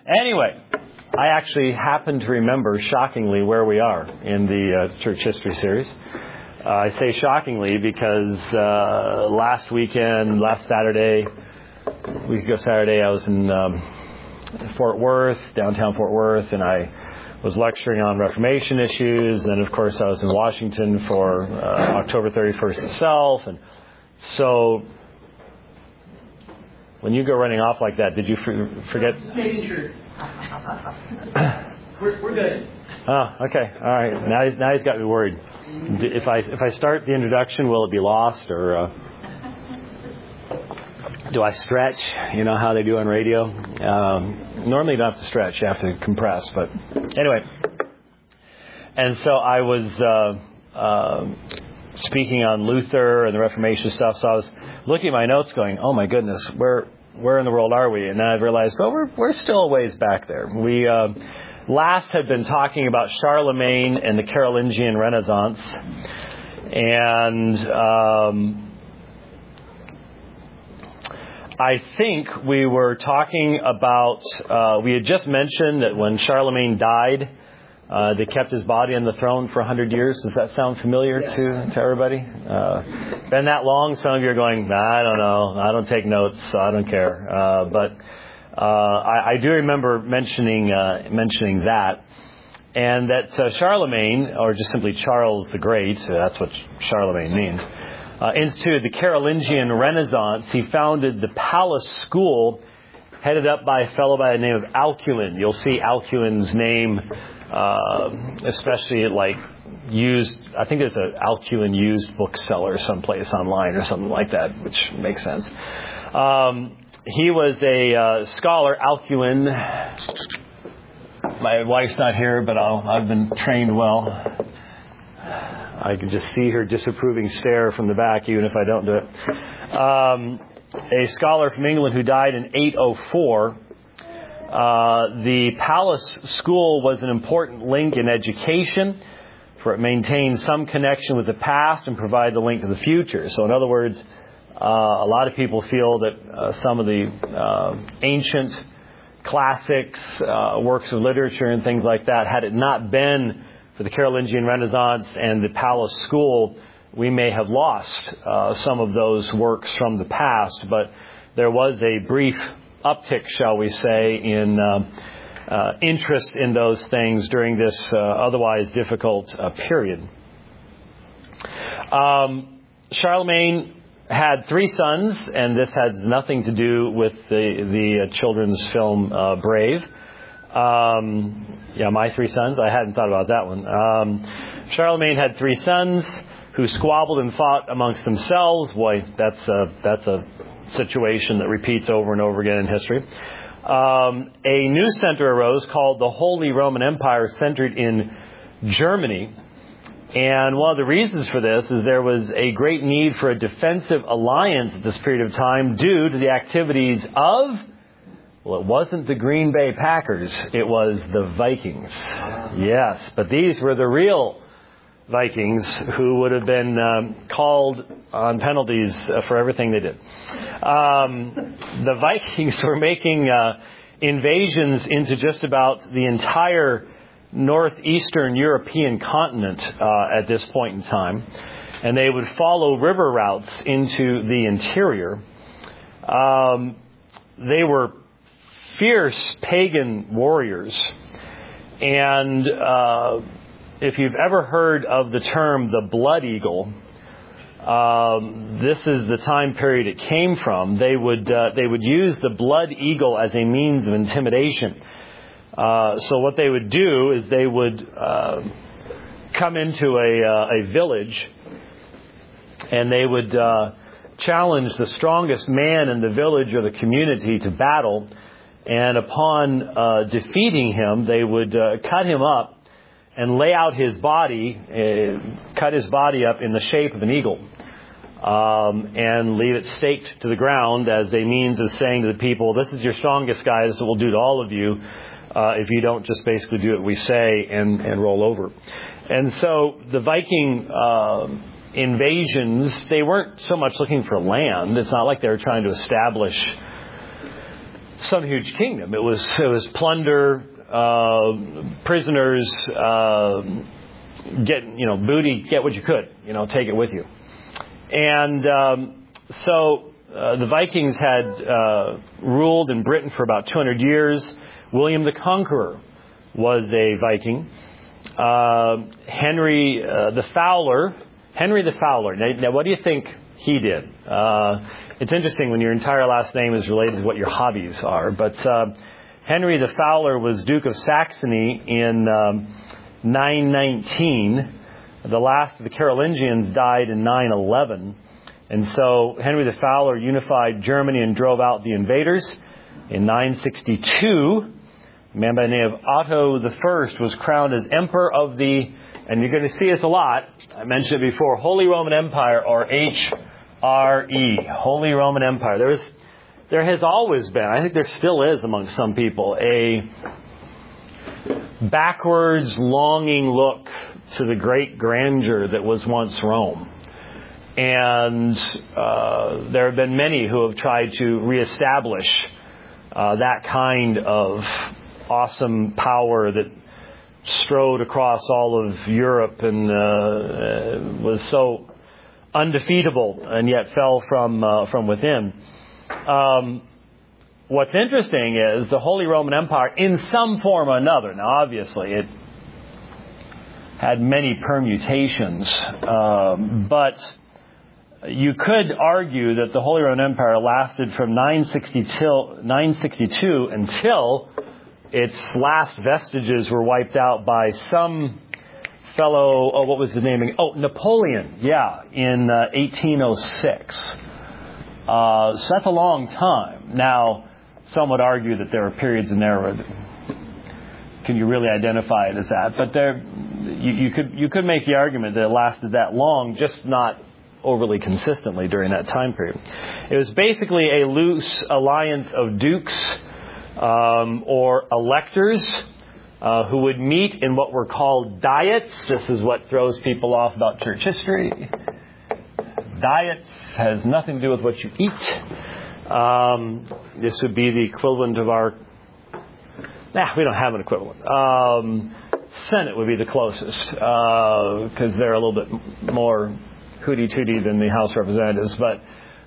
Anyway, I actually happen to remember, shockingly, where we are in the church history series. I say shockingly because last Saturday, a week ago Saturday, I was in Fort Worth, downtown Fort Worth, and I was lecturing on Reformation issues. And, of course, I was in Washington for October 31st itself. And so when you go running off like that, did you forget? Just making sure. We're good. Oh, okay. All right. Now he's got me worried. If I start the introduction, will it be lost, or do I stretch? You know how they do on radio. Normally, you don't have to stretch; you have to compress. But anyway, and so I was speaking on Luther and the Reformation stuff. So I was looking at my notes, going, "Oh my goodness, where in the world are we?" And then I realized, well, we're still a ways back there. We last had been talking about Charlemagne and the Carolingian Renaissance, and I think we were talking about, we had just mentioned that when Charlemagne died, they kept his body on the throne for 100 years. Does that sound familiar to everybody? Been that long? Some of you are going, I don't know. I don't take notes, so I don't care. But I do remember mentioning that. And that Charlemagne, or just simply Charles the Great, that's what Charlemagne means, instituted the Carolingian Renaissance. He founded the Palace School, headed up by a fellow by the name of Alcuin. You'll see Alcuin's name, especially used. I think there's an Alcuin used bookseller someplace online or something like that, which makes sense. He was a scholar, Alcuin. My wife's not here, but I've been trained well. I can just see her disapproving stare from the back, even if I don't do it. A scholar from England who died in 804. The Palace School was an important link in education, for it maintained some connection with the past and provided the link to the future. So in other words, a lot of people feel that some of the ancient classics, works of literature and things like that, had it not been for the Carolingian Renaissance and the Palace School, we may have lost some of those works from the past. But there was a brief uptick, shall we say, in interest in those things during this otherwise difficult period. Charlemagne had 3 sons, and this has nothing to do with the children's film Brave. My 3 sons. I hadn't thought about that one. Charlemagne had 3 sons who squabbled and fought amongst themselves. Boy, that's a situation that repeats over and over again in history. A new center arose called the Holy Roman Empire, centered in Germany. And one of the reasons for this is there was a great need for a defensive alliance at this period of time due to the activities of, well, it wasn't the Green Bay Packers, it was the Vikings. Yes, but these were the real Vikings who would have been called on penalties for everything they did. The Vikings were making invasions into just about the entire northeastern European continent at this point in time, and they would follow river routes into the interior. They were fierce pagan warriors, and if you've ever heard of the term the Blood Eagle, this is the time period it came from. They would use the Blood Eagle as a means of intimidation. So what they would do is they would come into a village, and they would challenge the strongest man in the village or the community to battle. And upon defeating him, they would cut him up and lay out his body, cut his body up in the shape of an eagle, and leave it staked to the ground as a means of saying to the people, this is your strongest guy, this is what we'll do to all of you if you don't just basically do what we say and roll over. And so the Viking invasions, they weren't so much looking for land. It's not like they were trying to establish some huge kingdom. It was plunder, prisoners, get booty, get what you could, take it with you. And so the Vikings had ruled in Britain for about 200 years. William the Conqueror was a Viking. Henry the Fowler. Now, what do you think he did? It's interesting when your entire last name is related to what your hobbies are. But Henry the Fowler was Duke of Saxony in 919. The last of the Carolingians died in 911. And so Henry the Fowler unified Germany and drove out the invaders. In 962, a man by the name of Otto I was crowned as Emperor of the, and you're going to see this a lot, I mentioned it before, Holy Roman Empire, or HRE, Holy Roman Empire. There has always been, I think there still is among some people, a backwards longing look to the great grandeur that was once Rome. And there have been many who have tried to reestablish that kind of awesome power that strode across all of Europe and was so undefeatable and yet fell from within. What's interesting is the Holy Roman Empire, in some form or another, now obviously it had many permutations, but you could argue that the Holy Roman Empire lasted from 962 until its last vestiges were wiped out by some fellow, what was the name? Napoleon, in 1806. So that's a long time. Now, some would argue that there were periods in there where can you really identify it as that? But you could make the argument that it lasted that long, just not overly consistently during that time period. It was basically a loose alliance of dukes or electors who would meet in what were called diets. This is what throws people off about church history. Diets has nothing to do with what you eat. This would be the equivalent of our... we don't have an equivalent. Senate would be the closest because they're a little bit more hooty-tooty than the House of Representatives. But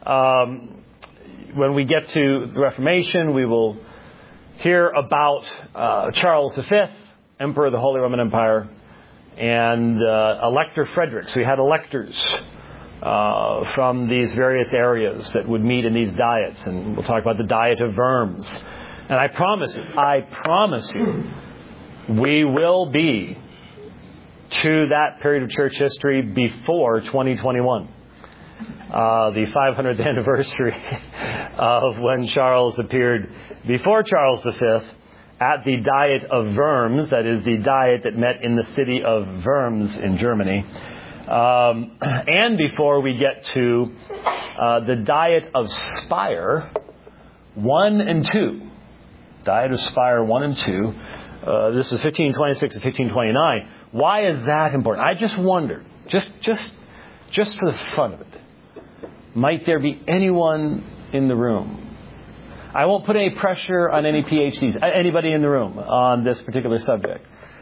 when we get to the Reformation, we will hear about Charles V, Emperor of the Holy Roman Empire, and Elector Frederick. So we had electors from these various areas that would meet in these diets. And we'll talk about the Diet of Worms. And I promise you, we will be to that period of church history before 2021. The 500th anniversary of when Charles appeared before Charles V at the Diet of Worms, that is the diet that met in the city of Worms in Germany, and before we get to the Diet of Speyer 1 and 2. Diet of Speyer 1 and 2. This is 1526 and 1529. Why is that important? I just wondered, just for the fun of it, might there be anyone in the room? I won't put any pressure on any PhDs, anybody in the room on this particular subject.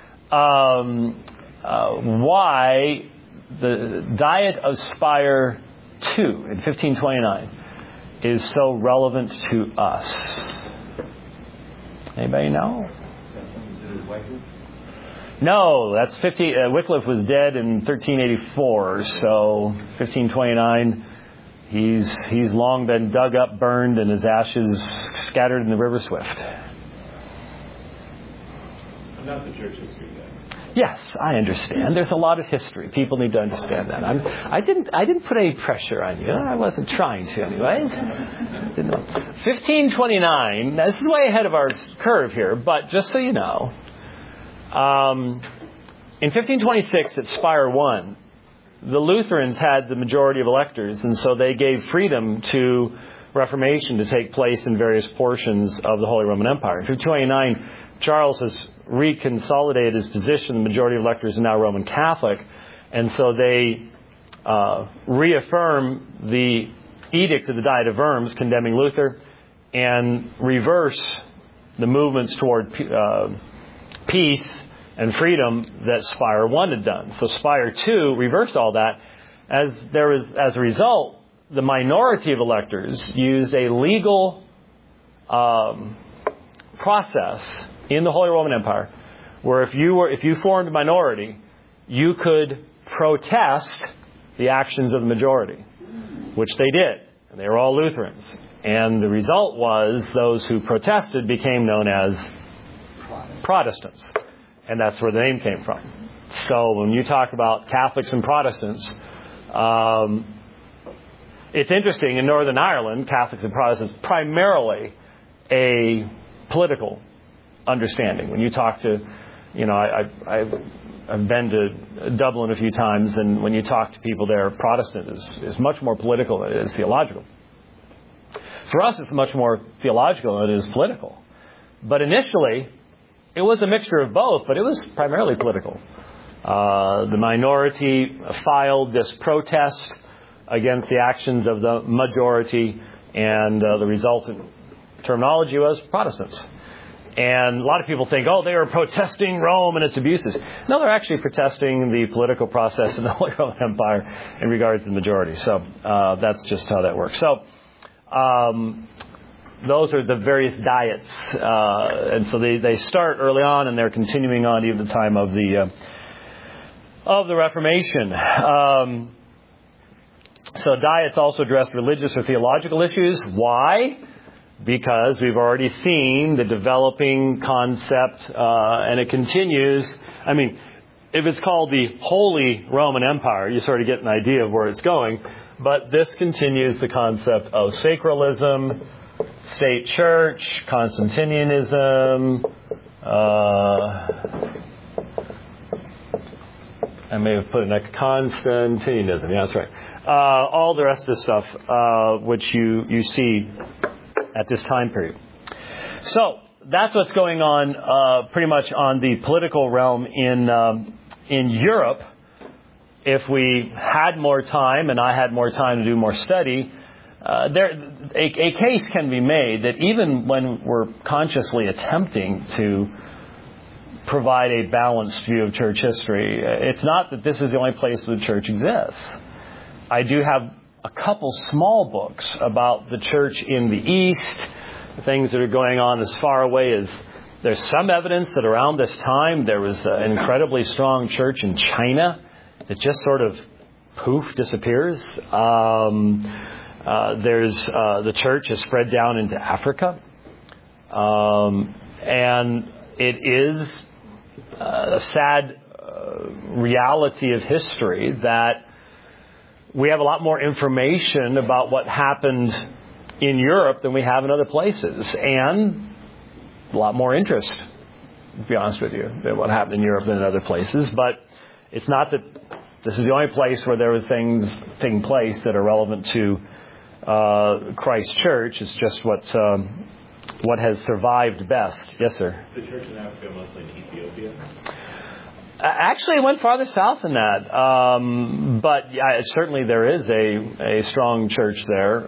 Why the Diet of Speyer 2 in 1529 is so relevant to us? Anybody know? No, that's Wycliffe was dead in 1384, so 1529. He's long been dug up, burned, and his ashes scattered in the River Swift. Not the church history then. Yes, I understand. There's a lot of history. People need to understand that. I didn't put any pressure on you. I wasn't trying to, anyways. 1529. Now, this is way ahead of our curve here, but just so you know, in 1526 at Speyer 1, the Lutherans had the majority of electors, and so they gave freedom to Reformation to take place in various portions of the Holy Roman Empire. In 1529, Charles has reconsolidated his position. The majority of electors are now Roman Catholic, and so they reaffirm the edict of the Diet of Worms condemning Luther, and reverse the movements toward peace and freedom that Spire 1 had done. So Spire 2 reversed all that. As a result, the minority of electors used a legal process in the Holy Roman Empire where if you formed a minority, you could protest the actions of the majority, which they did. And they were all Lutherans. And the result was those who protested became known as Protestants. And that's where the name came from. So when you talk about Catholics and Protestants, it's interesting. In Northern Ireland, Catholics and Protestants, primarily a political understanding. When you talk to, I've been to Dublin a few times, and when you talk to people there, Protestant is much more political than it is theological. For us, it's much more theological than it is political. But initially, it was a mixture of both, but it was primarily political. The minority filed this protest against the actions of the majority, and the resultant terminology was Protestants. And a lot of people think, they were protesting Rome and its abuses. No, they're actually protesting the political process in the Holy Roman Empire in regards to the majority. So that's just how that works. So those are the various diets. And so they start early on, and they're continuing on even the time of the Reformation. So diets also address religious or theological issues. Why? Because we've already seen the developing concept, and it continues. I mean, if it's called the Holy Roman Empire, you sort of get an idea of where it's going. But this continues the concept of sacralism, state church, Constantinianism. I may have put in Constantinianism. Yeah, that's right. All the rest of this stuff, which you see at this time period. So that's what's going on pretty much on the political realm in Europe. If we had more time, and I had more time to do more study, a case can be made that even when we're consciously attempting to provide a balanced view of church history, it's not that this is the only place the church exists. I do have a couple small books about the church in the East, things that are going on as far away as there's some evidence that around this time there was an incredibly strong church in China that just sort of disappears. There's the church has spread down into Africa, and it is a sad reality of history that we have a lot more information about what happened in Europe than we have in other places, and a lot more interest, to be honest with you, than what happened in Europe than in other places. But it's not that this is the only place where there was things taking place that are relevant to Christ's church. It's just what has survived best. Yes, sir? The church in Africa, mostly in Ethiopia? Actually, it went farther south than that. But certainly there is a strong church there.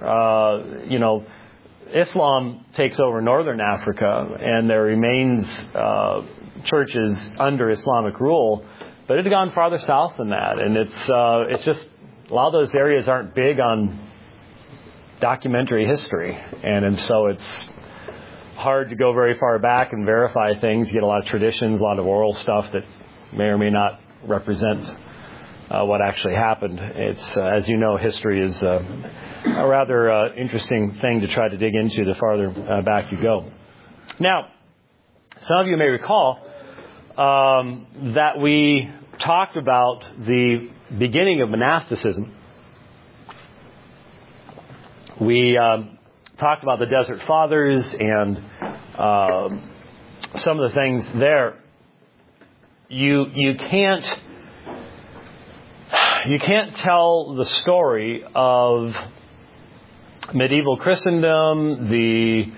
Islam takes over northern Africa, and there remains churches under Islamic rule. But it had gone farther south than that. And it's just a lot of those areas aren't big on documentary history. And so it's hard to go very far back and verify things. You get a lot of traditions, a lot of oral stuff that may or may not represent what actually happened. It's, as you know, history is a rather interesting thing to try to dig into the farther back you go. Now, some of you may recall that we talked about the beginning of monasticism. We talked about the Desert Fathers and some of the things there. You can't tell the story of medieval Christendom, the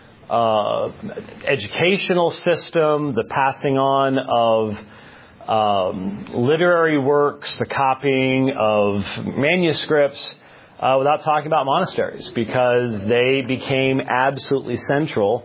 educational system, the passing on of literary works, the copying of manuscripts, without talking about monasteries, because they became absolutely central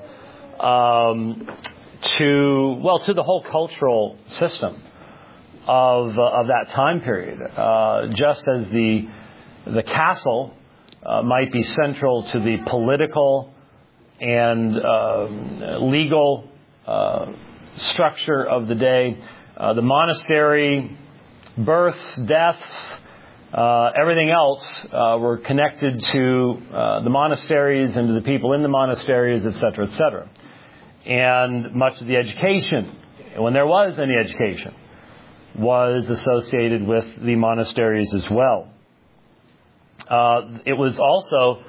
to the whole cultural system of that time period. Just as the castle might be central to the political and legal structure of the day, the monastery, births, deaths, everything else were connected to the monasteries and to the people in the monasteries, etc., etc. And much of the education, when there was any education, was associated with the monasteries as well. It was also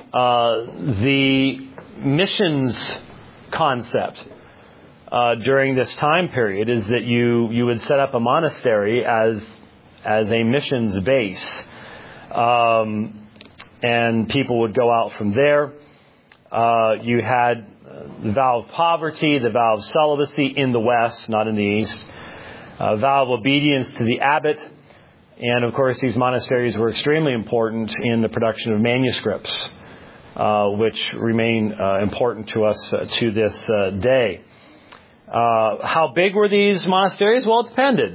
the missions concept during this time period is that you would set up a monastery as a missions base, and people would go out from there. You had the vow of poverty, the vow of celibacy in the West, not in the East, vow of obedience to the abbot, and of course these monasteries were extremely important in the production of manuscripts, which remain important to us to this day. How big were these monasteries? Well, it depended.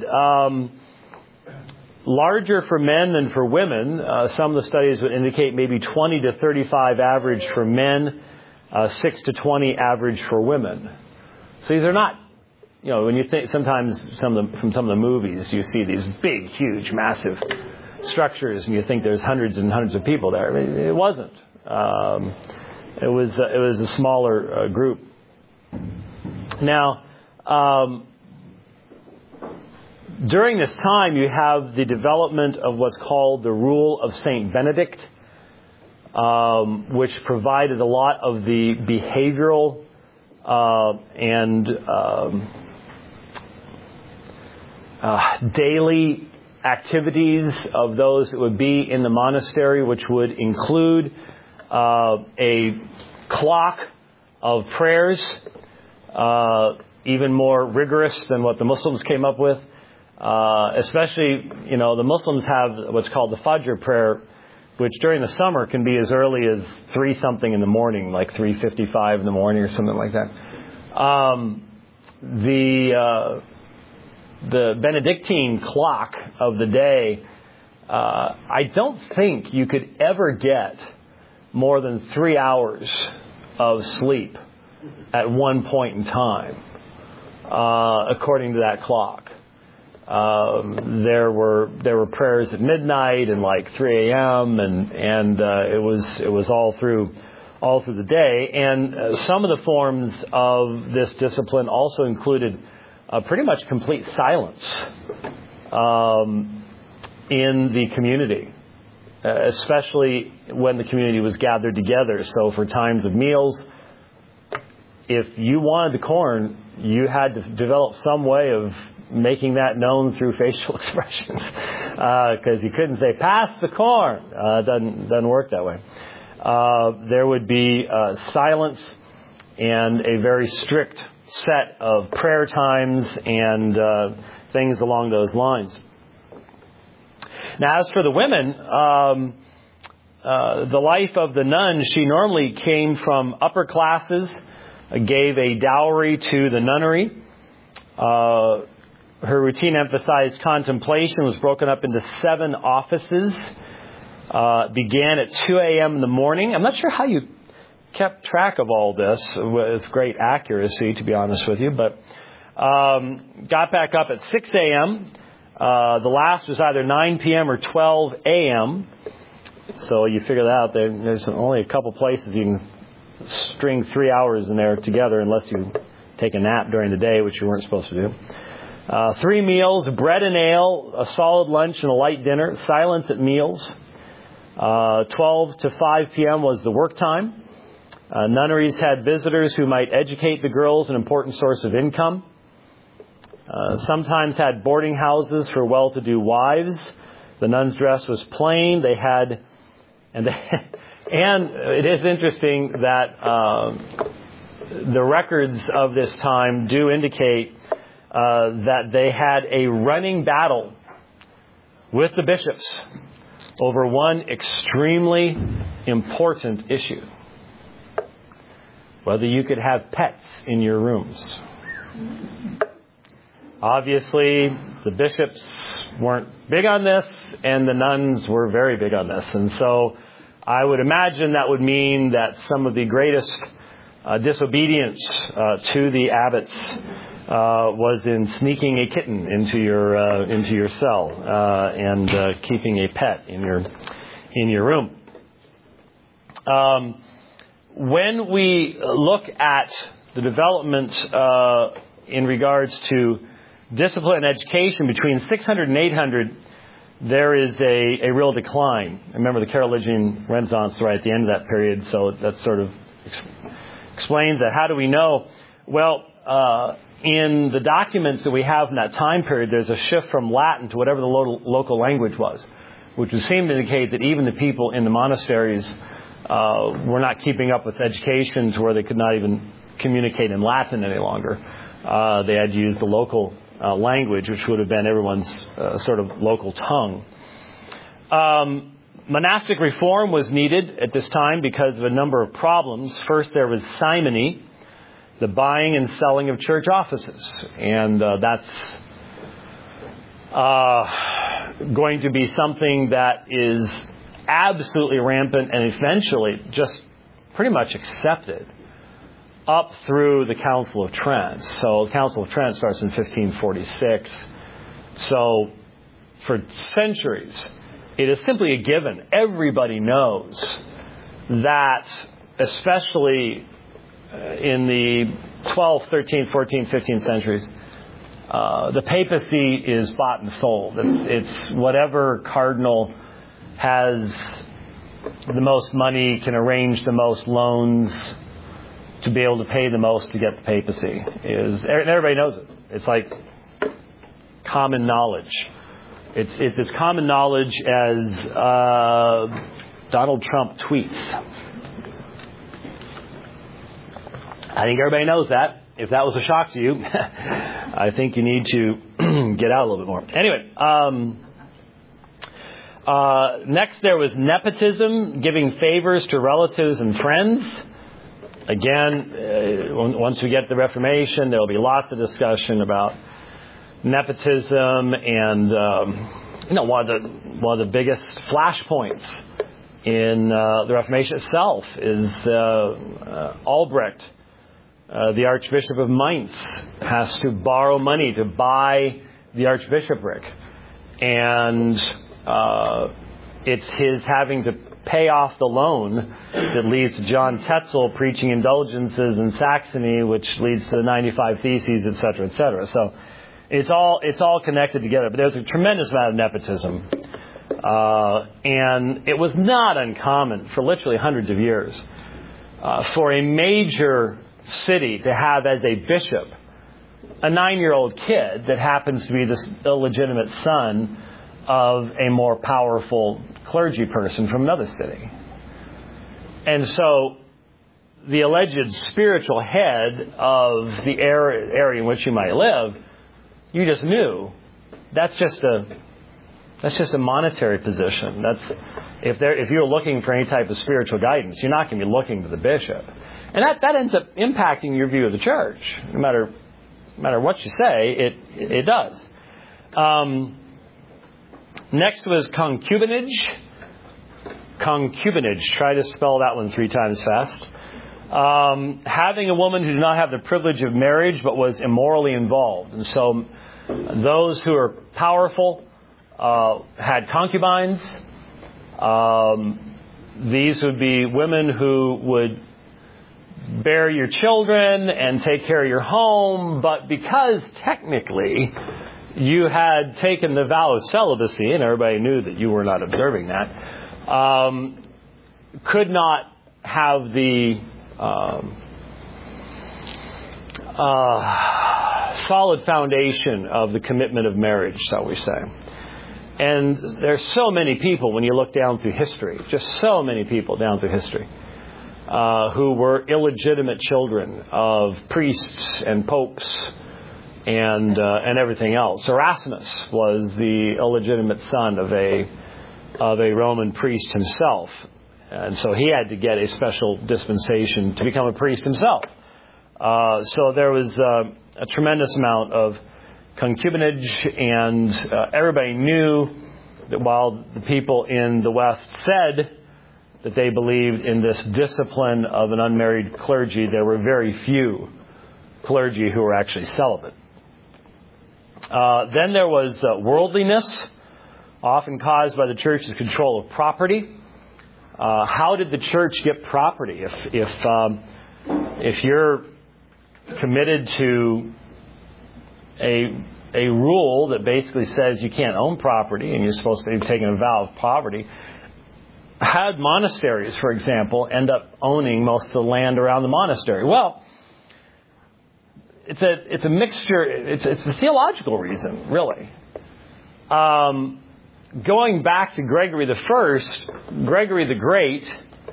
Larger for men than for women. Some of the studies would indicate maybe 20 to 35 average for men, 6 to 20 average for women. So these are not, when you think, sometimes from some of the movies, you see these big, huge, massive structures, and you think there's hundreds and hundreds of people there. I mean, it wasn't. It was a smaller group. Now, during this time, you have the development of what's called the Rule of St. Benedict, which provided a lot of the behavioral and daily activities of those that would be in the monastery, which would include a clock of prayers, even more rigorous than what the Muslims came up with. Especially, the Muslims have what's called the Fajr prayer, which during the summer can be as early as 3-something in the morning, like 3:55 in the morning or something like that. The Benedictine clock of the day, I don't think you could ever get more than 3 hours of sleep at one point in time, according to that clock. There were prayers at midnight and like 3 a.m. and it was all through the day. And some of the forms of this discipline also included pretty much complete silence in the community, especially when the community was gathered together. So for times of meals, if you wanted the corn, you had to develop some way of making that known through facial expressions, because you couldn't say, "Pass the corn." It doesn't work that way. There would be silence and a very strict set of prayer times and things along those lines. Now, as for the women, the life of the nun, she normally came from upper classes, gave a dowry to the nunnery. Her routine emphasized contemplation, was broken up into 7 offices, began at 2 a.m. in the morning. I'm not sure how you kept track of all this with great accuracy, to be honest with you, but got back up at 6 a.m. The last was either 9 p.m. or 12 a.m. So you figure that out. There's only a couple places you can string 3 hours in there together, unless you take a nap during the day, which you weren't supposed to do. 3 meals, bread and ale, a solid lunch and a light dinner, silence at meals. 12 to 5 p.m. was the work time. Nunneries had visitors who might educate the girls, an important source of income. Sometimes had boarding houses for well-to-do wives. The nuns' dress was plain. They had, and it is interesting that the records of this time do indicate that they had a running battle with the bishops over one extremely important issue: whether you could have pets in your rooms. Obviously, the bishops weren't big on this, and the nuns were very big on this. And so I would imagine that would mean that some of the greatest disobedience to the abbots was in sneaking a kitten into your cell and keeping a pet in your room. When we look at the development in regards to discipline and education between 600 and 800, there is a real decline. Remember, the Carolingian Renaissance right at the end of that period, so that sort of explains that. How do we know? Well, in the documents that we have in that time period, there's a shift from Latin to whatever the local language was, which would seem to indicate that even the people in the monasteries were not keeping up with education to where they could not even communicate in Latin any longer. They had to use the local language, which would have been everyone's sort of local tongue. Monastic reform was needed at this time because of a number of problems. First, there was simony, the buying and selling of church offices. And that's going to be something that is absolutely rampant and eventually just pretty much accepted up through the Council of Trent. So the Council of Trent starts in 1546. So for centuries, it is simply a given. Everybody knows that, especially in the 12th, 13th, 14th, 15th centuries, the papacy is bought and sold. It's whatever cardinal has the most money, can arrange the most loans to be able to pay the most to get the papacy. And everybody knows it. It's like common knowledge. It's as common knowledge as Donald Trump tweets. I think everybody knows that. If that was a shock to you, I think you need to get out a little bit more. Anyway, next there was nepotism, giving favors to relatives and friends. Again, once we get the Reformation, there will be lots of discussion about nepotism, and one of the biggest flashpoints in the Reformation itself is Albrecht, the Archbishop of Mainz, has to borrow money to buy the archbishopric, and it's his having to pay off the loan that leads to John Tetzel preaching indulgences in Saxony, which leads to the 95 Theses, etc., etc. So it's all connected together. But there's a tremendous amount of nepotism, and it was not uncommon for literally hundreds of years for a major city to have as a bishop a 9-year-old kid that happens to be the illegitimate son of a more powerful clergy person from another city. And so the alleged spiritual head of the area in which you might live, you just knew that's just a monetary position. If you're looking for any type of spiritual guidance, you're not going to be looking to the bishop. And that ends up impacting your view of the church. No matter what you say, it does. Next was concubinage. Concubinage. Try to spell that one 3 times fast. Having a woman who did not have the privilege of marriage but was immorally involved. And so those who are powerful had concubines. These would be women who would bear your children and take care of your home, but because technically you had taken the vow of celibacy, and everybody knew that you were not observing that, could not have the solid foundation of the commitment of marriage, shall we say. And there's so many people, when you look down through history, just so many people down through history, who were illegitimate children of priests and popes and everything else. Erasmus was the illegitimate son of a of a Roman priest himself. And so he had to get a special dispensation to become a priest himself. So there was a tremendous amount of concubinage, and everybody knew that while the people in the West said that they believed in this discipline of an unmarried clergy, there were very few clergy who were actually celibate. Then there was worldliness, often caused by the church's control of property. How did the church get property? If you're committed to a rule that basically says you can't own property and you're supposed to be taking a vow of poverty, how did monasteries, for example, end up owning most of the land around the monastery? Well, it's a mixture. It's a theological reason, really. Going back to Gregory the First, Gregory the Great,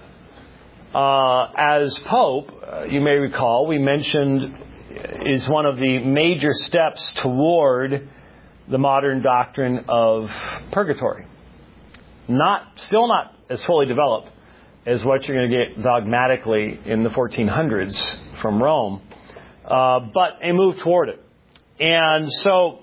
as Pope, you may recall, we mentioned, is one of the major steps toward the modern doctrine of purgatory. Still not as fully developed as what you're going to get dogmatically in the 1400s from Rome, but a move toward it. And so,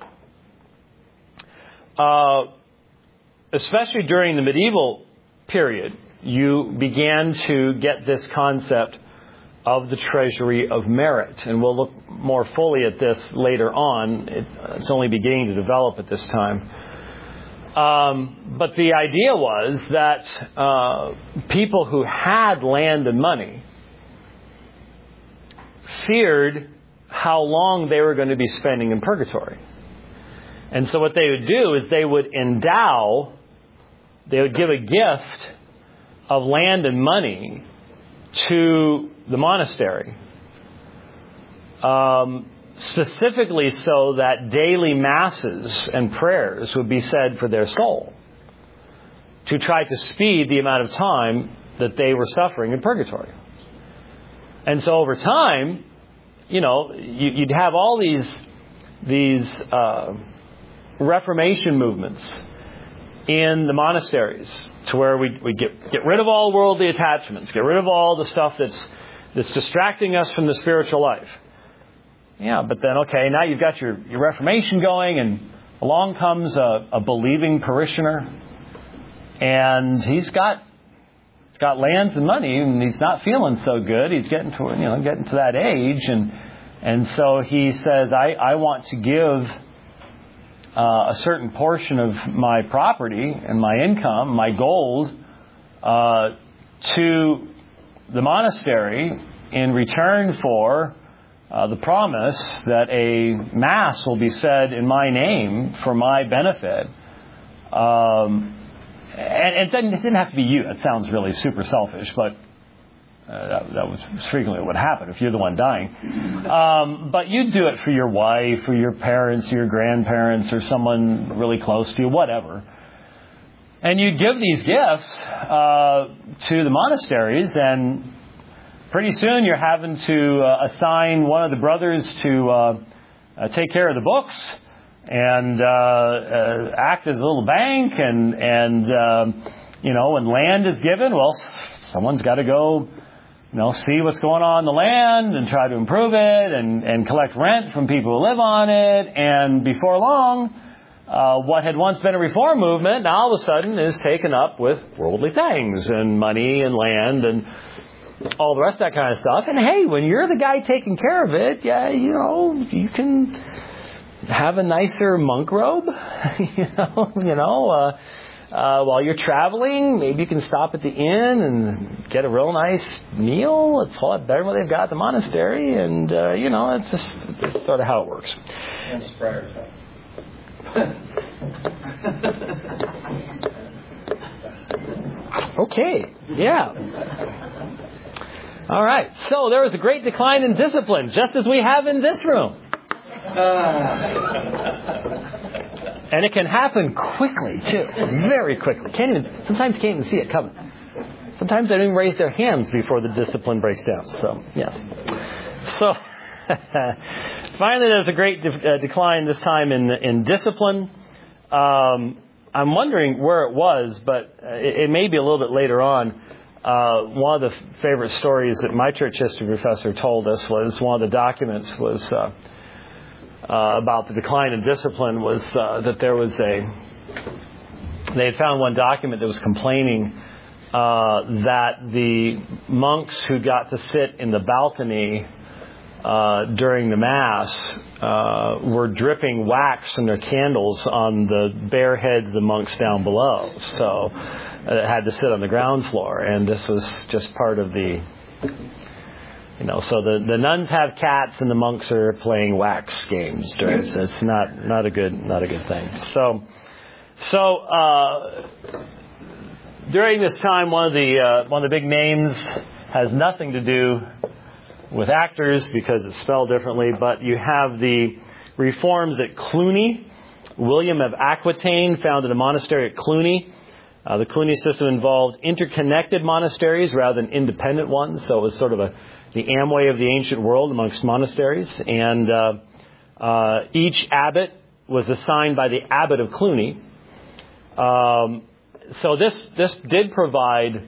especially during the medieval period, you began to get this concept of the treasury of merit. And we'll look more fully at this later on. It's only beginning to develop at this time. But the idea was that people who had land and money feared how long they were going to be spending in purgatory. And so what they would do is they would give a gift of land and money to the monastery, specifically so that daily masses and prayers would be said for their soul, to try to speed the amount of time that they were suffering in purgatory. And so over time, you'd have all these Reformation movements in the monasteries, to where we get rid of all worldly attachments, get rid of all the stuff that's distracting us from the spiritual life. Yeah, but then, okay, now you've got your Reformation going, and along comes a believing parishioner, and he's got lands and money, and he's not feeling so good. He's getting to that age, and so he says, I want to give a certain portion of my property and my income, my gold, to the monastery in return for the promise that a Mass will be said in my name for my benefit. And it didn't have to be you. It sounds really super selfish, but that was frequently what would happen if you're the one dying. But you'd do it for your wife or your parents or your grandparents or someone really close to you, whatever. And you'd give these gifts to the monasteries, and pretty soon you're having to assign one of the brothers to take care of the books and act as a little bank, and when land is given, well, someone's got to go see what's going on in the land and try to improve it and collect rent from people who live on it. And before long, what had once been a reform movement now all of a sudden is taken up with worldly things and money and land and all the rest of that kind of stuff. And hey, when you're the guy taking care of it, yeah, you can have a nicer monk robe, while you're traveling. Maybe you can stop at the inn and get a real nice meal. It's a lot better than what they've got at the monastery. And, it's just sort of how it works. And Sprier's Okay, yeah. All right, so there was a great decline in discipline, just as we have in this room. And it can happen quickly, too. Very quickly. Sometimes can't even see it coming. Sometimes they don't even raise their hands before the discipline breaks down. So, yes. So, finally, there's a great decline this time in discipline. I'm wondering where it was, but it may be a little bit later on. One of the favorite stories that my church history professor told us was one of the documents was about the decline in discipline was that they had found one document that was complaining that the monks who got to sit in the balcony during the Mass were dripping wax from their candles on the bare heads of the monks down below. So it had to sit on the ground floor. And this was just part of the, so the nuns have cats and the monks are playing wax games during. So it's not a good thing. So during this time, one of the big names has nothing to do with actors because it's spelled differently, but you have the reforms at Cluny. William of Aquitaine founded a monastery at Cluny. The Cluny system involved interconnected monasteries rather than independent ones, so it was sort of the Amway of the ancient world amongst monasteries. And each abbot was assigned by the abbot of Cluny. So this did provide.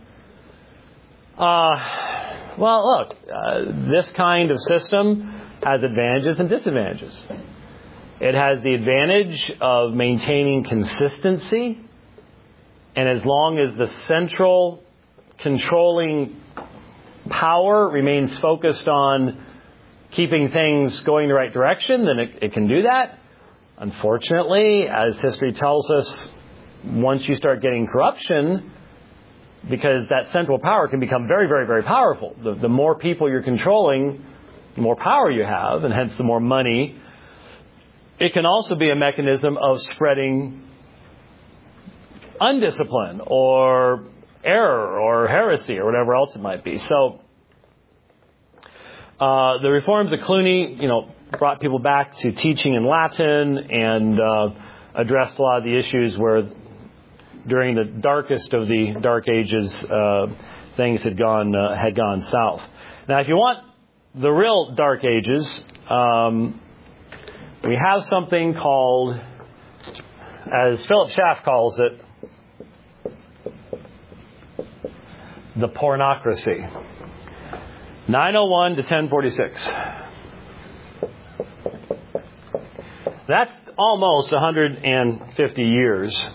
This kind of system has advantages and disadvantages. It has the advantage of maintaining consistency, and as long as the central controlling power remains focused on keeping things going the right direction, then it can do that. Unfortunately, as history tells us, once you start getting corruption, because that central power can become very, very, very powerful. The more people you're controlling, the more power you have, and hence the more money. It can also be a mechanism of spreading undiscipline or error or heresy or whatever else it might be. So the reforms of Cluny, brought people back to teaching in Latin and addressed a lot of the issues where during the darkest of the Dark Ages, things had gone south. Now, if you want the real Dark Ages, we have something called, as Philip Schaff calls it, the pornocracy. 901 to 1046. That's almost 150 years.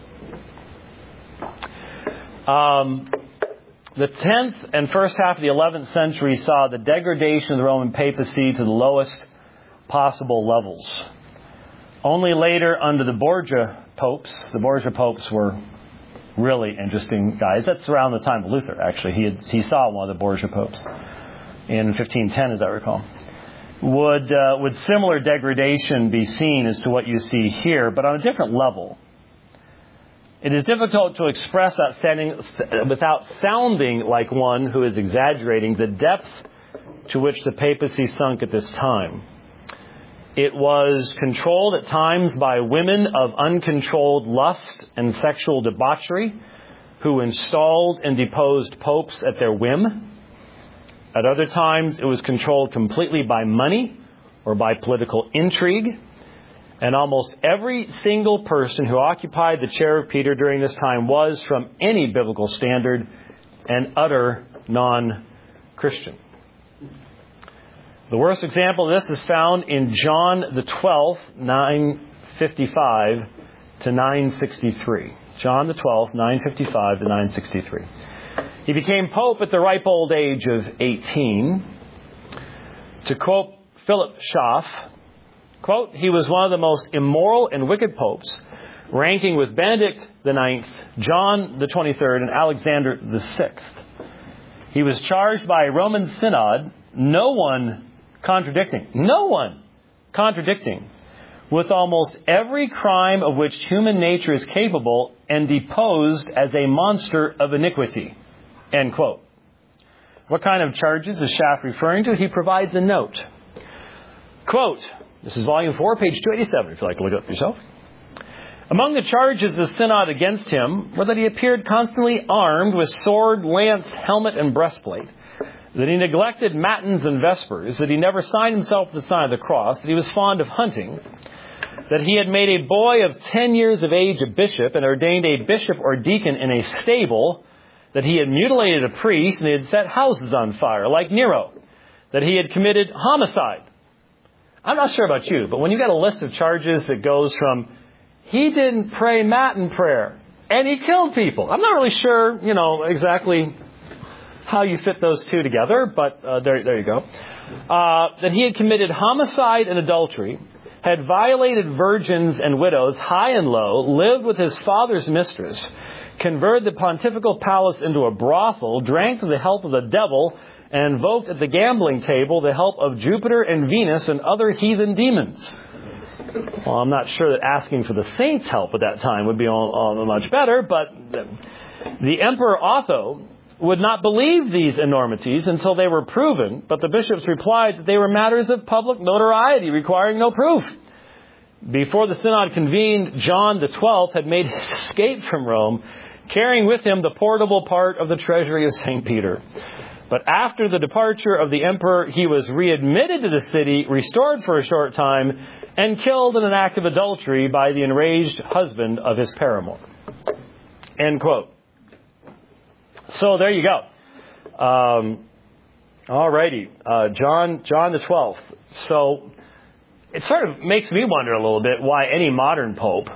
The 10th and first half of the 11th century saw the degradation of the Roman papacy to the lowest possible levels. Only later, under the Borgia popes were really interesting guys. That's around the time of Luther, actually. He saw one of the Borgia popes in 1510, as I recall. Would similar degradation be seen as to what you see here, but on a different level? It is difficult to express without sounding like one who is exaggerating the depth to which the papacy sunk at this time. It was controlled at times by women of uncontrolled lust and sexual debauchery who installed and deposed popes at their whim. At other times, it was controlled completely by money or by political intrigue. And almost every single person who occupied the chair of Peter during this time was, from any biblical standard, an utter non-Christian. The worst example of this is found in John the 12th, 955 to 963. John the 12th, 955 to 963. He became pope at the ripe old age of 18. To quote Philip Schaff, quote, he was one of the most immoral and wicked popes, ranking with Benedict IX, John the 23rd, and Alexander the 6th. He was charged by a Roman synod, no one contradicting, with almost every crime of which human nature is capable, and deposed as a monster of iniquity. End quote. What kind of charges is Schaff referring to? He provides a note. Quote, this is volume 4, page 287, if you'd like to look it up yourself. Among the charges of the synod against him were that he appeared constantly armed with sword, lance, helmet, and breastplate, that he neglected matins and vespers, that he never signed himself with the sign of the cross, that he was fond of hunting, that he had made a boy of 10 years of age a bishop and ordained a bishop or deacon in a stable, that he had mutilated a priest and he had set houses on fire, like Nero, that he had committed homicide. I'm not sure about you, but when you got a list of charges that goes from, he didn't pray Matin prayer, and he killed people. I'm not really sure, exactly how you fit those two together, but there you go. That he had committed homicide and adultery, had violated virgins and widows, high and low, lived with his father's mistress, converted the pontifical palace into a brothel, drank to the health of the devil, and invoked at the gambling table the help of Jupiter and Venus and other heathen demons. Well, I'm not sure that asking for the saints' help at that time would be all much better, but the Emperor Otho would not believe these enormities until they were proven, but the bishops replied that they were matters of public notoriety requiring no proof. Before the synod convened, John the 12th had made his escape from Rome, carrying with him the portable part of the treasury of St. Peter. But after the departure of the emperor, he was readmitted to the city, restored for a short time, and killed in an act of adultery by the enraged husband of his paramour. End quote. So there you go. Alrighty. John the 12th. So it sort of makes me wonder a little bit why any modern pope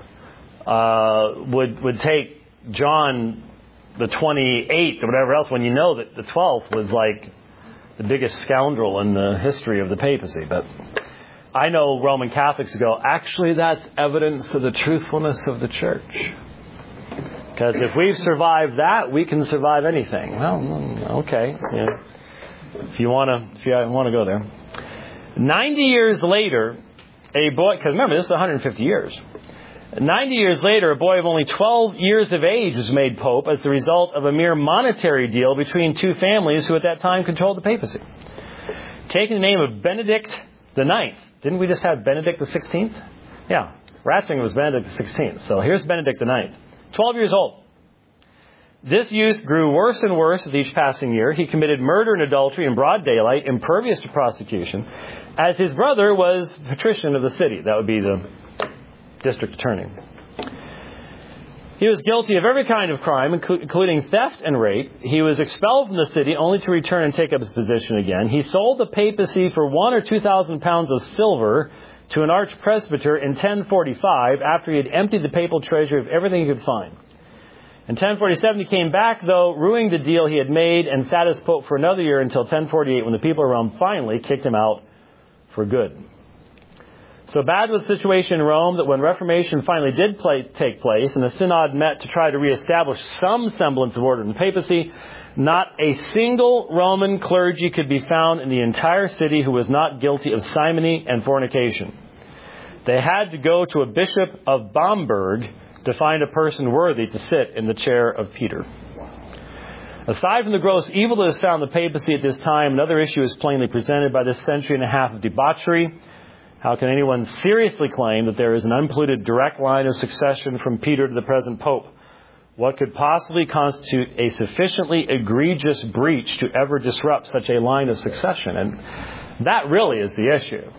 would take John the 28th or whatever else, when you know that the 12th was like the biggest scoundrel in the history of the papacy. But I know Roman Catholics go, actually that's evidence of the truthfulness of the church. Because if we've survived that, we can survive anything. Well, okay. Yeah. If you want to go there. 90 years later, a boy, because remember, this is 150 years. 90 years later, a boy of only 12 years of age was made pope as the result of a mere monetary deal between two families who at that time controlled the papacy. Taking the name of Benedict the Ninth. Didn't we just have Benedict the 16th? Yeah. Ratzinger was Benedict the 16th. So here's Benedict the Ninth. 12 years old. This youth grew worse and worse with each passing year. He committed murder and adultery in broad daylight, impervious to prosecution, as his brother was patrician of the city. That would be the district attorney. He was guilty of every kind of crime, including theft and rape. He was expelled from the city only to return and take up his position again. He sold the papacy for 1,000 or 2,000 pounds of silver to an archpresbyter in 1045 after he had emptied the papal treasury of everything he could find. In 1047 he came back, though, ruining the deal he had made, and sat as pope for another year until 1048, when the people of Rome finally kicked him out for good. So bad was the situation in Rome that when Reformation finally did take place and the synod met to try to reestablish some semblance of order in the papacy, not a single Roman clergy could be found in the entire city who was not guilty of simony and fornication. They had to go to a bishop of Bamberg to find a person worthy to sit in the chair of Peter. Aside from the gross evil that is found in the papacy at this time, another issue is plainly presented by this century and a half of debauchery. How can anyone seriously claim that there is an unpolluted direct line of succession from Peter to the present Pope? What could possibly constitute a sufficiently egregious breach to ever disrupt such a line of succession? And that really is the issue.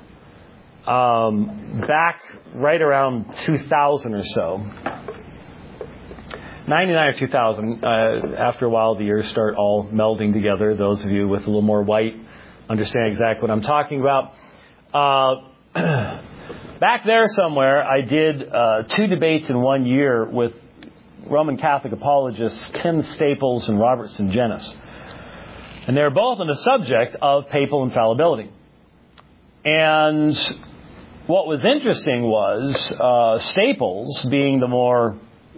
Back right around 2000 or so, 99 or 2000, after a while the years start all melding together. Those of you with a little more white understand exactly what I'm talking about. Back there somewhere, I did 2 debates in 1 year with Roman Catholic apologists Tim Staples and Robert Sungenis. And they were both on the subject of papal infallibility. And what was interesting was Staples, being the more,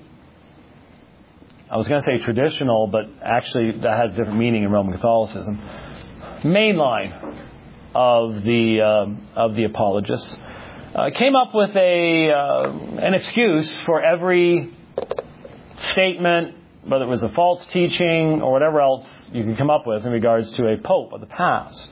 I was going to say traditional, but actually that has a different meaning in Roman Catholicism, mainline of the apologists, came up with an excuse for every statement, whether it was a false teaching or whatever else you can come up with in regards to a pope of the past.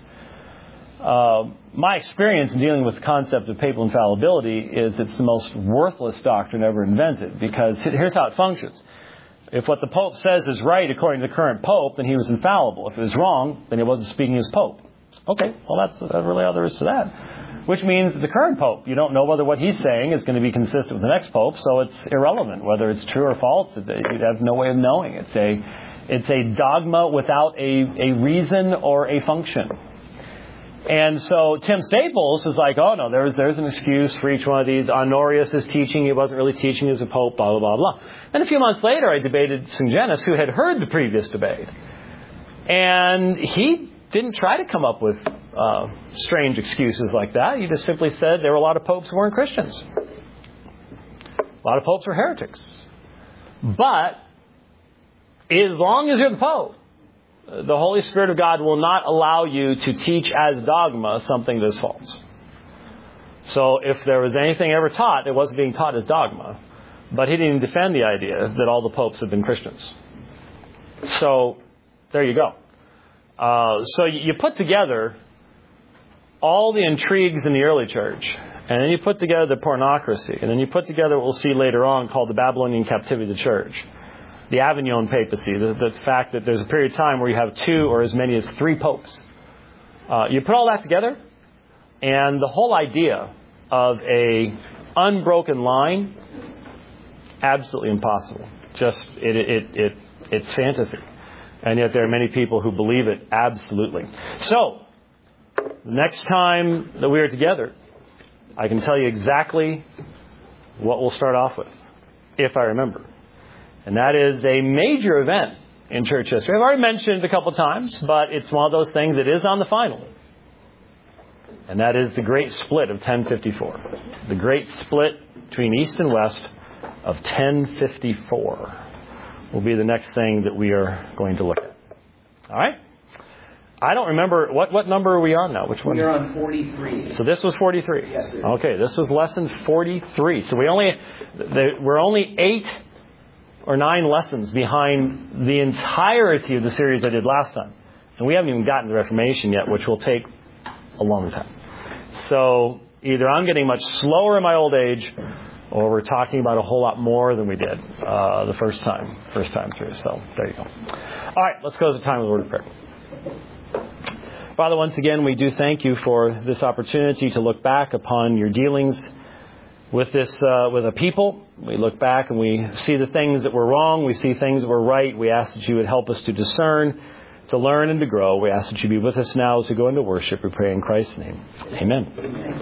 My experience in dealing with the concept of papal infallibility is it's the most worthless doctrine ever invented, because here's how it functions. If what the Pope says is right according to the current Pope, then he was infallible. If it was wrong, then he wasn't speaking as Pope. Okay, well that's really all there is to that. which means the current pope, you don't know whether what he's saying is going to be consistent with the next pope, so it's irrelevant whether it's true or false. You have no way of knowing. It's a dogma without a reason or a function. And so Tim Staples is like, oh no, there's an excuse for each one of these. Honorius is teaching, he wasn't really teaching as a pope, blah, blah, blah, blah. And a few months later, I debated Sungenis, who had heard the previous debate. And he didn't try to come up with strange excuses like that. He just simply said there were a lot of popes who weren't Christians. A lot of popes were heretics. But as long as you're the pope, the Holy Spirit of God will not allow you to teach as dogma something that is false. So if there was anything ever taught, it wasn't being taught as dogma. But he didn't defend the idea that all the popes have been Christians. So there you go. So you put together all the intrigues in the early church, and then you put together the pornocracy, and then you put together what we'll see later on called the Babylonian captivity of the church. The Avignon papacy, the fact that there's a period of time where you have 2 or as many as 3 popes. You put all that together, and the whole idea of a unbroken line, absolutely impossible. Just it's fantasy. And yet there are many people who believe it absolutely. So, the next time that we are together, I can tell you exactly what we'll start off with, if I remember. And that is a major event in church history. I've already mentioned it a couple times, but it's one of those things that is on the final. And that is the great split of 1054. The great split between East and West of 1054 will be the next thing that we are going to look at. All right? I don't remember. What number are we on now? Which one? We're on 43. So this was 43? Yes, sir. Okay, this was lesson 43. So we're only 8 or 9 lessons behind the entirety of the series I did last time. And we haven't even gotten to Reformation yet, which will take a long time. So either I'm getting much slower in my old age, or we're talking about a whole lot more than we did the first time through. So there you go. All right, let's go to the time of the word of prayer. Father, once again, we do thank you for this opportunity to look back upon your dealings with this, with a people. We look back and we see the things that were wrong. We see things that were right. We ask that you would help us to discern, to learn, and to grow. We ask that you be with us now as we go into worship. We pray in Christ's name. Amen.